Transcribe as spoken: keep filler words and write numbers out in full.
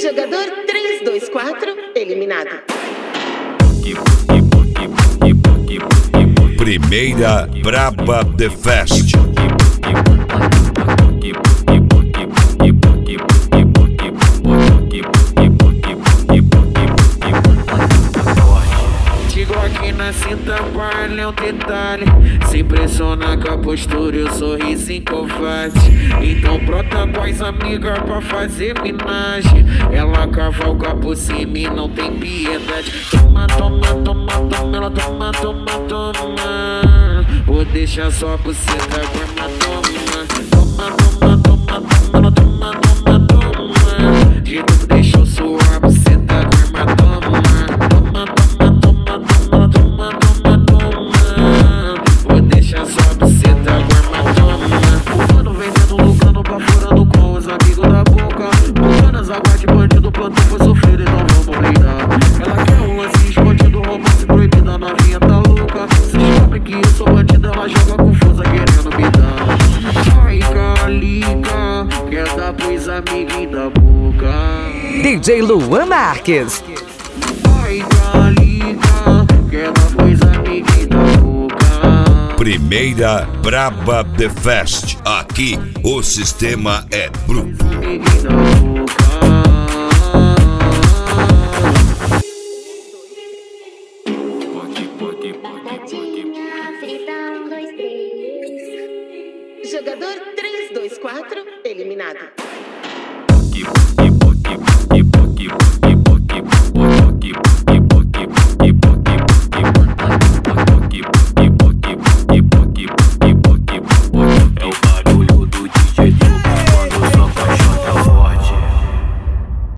Jogador três dois quatro, eliminado. Primeira Braba The Fest. Aqui na cinta vale é um detalhe. Se impressiona com a postura e o sorriso covarde. Então brota voz amiga pra fazer minagem. Ela cavalga por cima e não tem piedade. Toma, toma, toma, toma, ela toma, toma, toma. Vou deixar só por cima, toma, toma. Toma, toma, toma, toma, ela toma, toma, toma. De novo deixou suar por cima, toma, toma. Toma, toma, toma, toma, toma, toma, toma. Vou deixar só pra você tá guarda, toma. O mano vendendo, lucrando, baforando com os amigos da boca. Bucanas, aguarde, bandido, plantão foi sofrido, então vamos brindar. Ela quer um lance escondido, romance proibida, novinha tá louca. Cês sabem que eu sou bandida, ela joga confusa, querendo me dar. Ai, calica, quer dar pros amiguinhos da boca. D J Luan Marques. Ai, calica, quer dar pros amiguinhos da boca. Primeira Braba The Fest. Aqui o sistema é bruto. Amiguinhos da boca. Jogador três dois quatro, eliminado. Aqui, aqui, aqui, aqui, aqui, aqui.